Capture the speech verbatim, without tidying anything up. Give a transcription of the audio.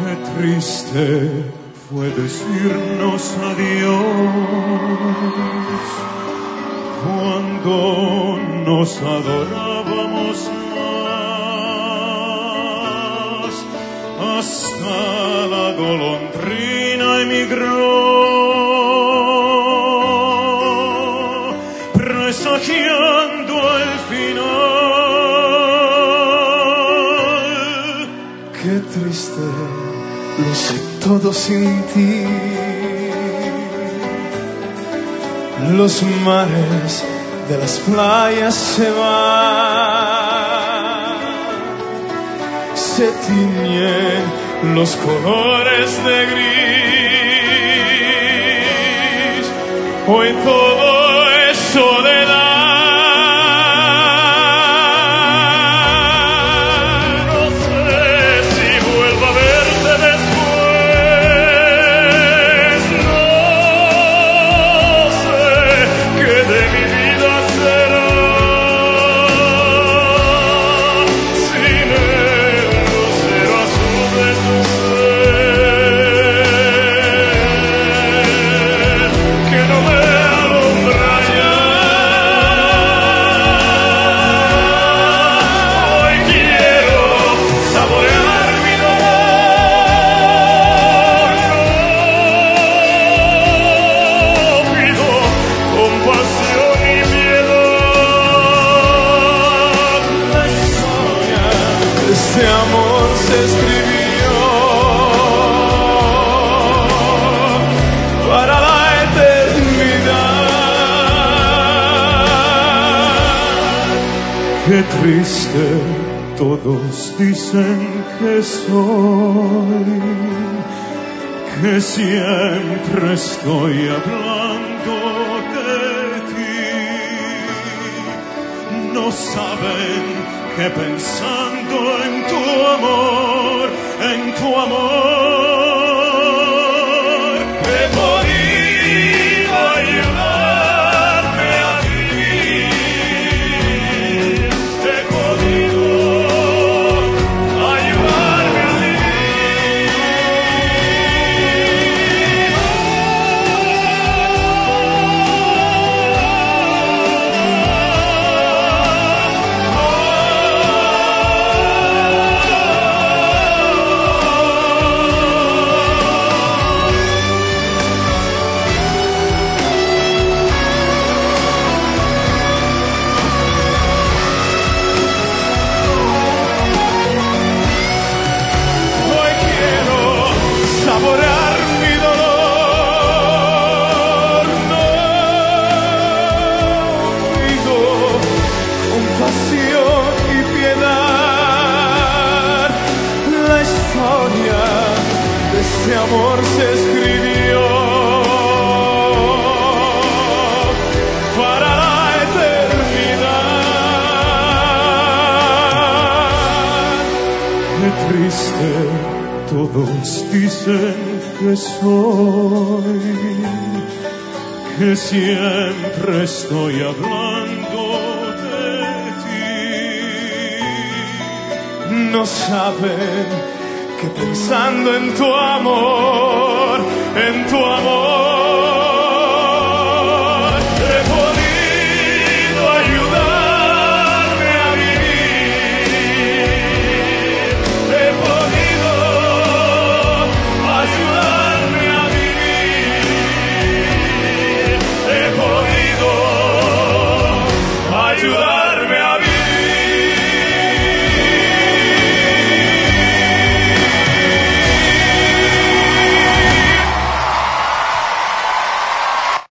Qué triste fue decirnos adiós cuando nos adorábamos más, hasta la golondrina emigró, presagiando el final. Qué triste, lo sé todo sin ti. Los mares de las playas se van, se tiñen los colores de gris. Hoy todo es soledad. No sé si vuelvo a verte después. No sé qué de mi vida será sin el lucero azul de tu ser, que no me alumbra ya. Hoy quiero saborear mi dolor. No pido compasión y piedad. La historia de este amor se escribió para la eternidad. Qué triste, todos dicen que soy, que siempre estoy hablando de ti. No saben que pensando en tu amor, en tu amor, he podido ayudarme a vivir. He podido ayudarme a Hoy quiero saborear mi dolor. No pido compasión y piedad. La historia de este amor se escribió para la eternidad. Qué triste, todos dicen que soy, que siempre estoy hablando de ti. No saben que pensando en tu amor, en tu amor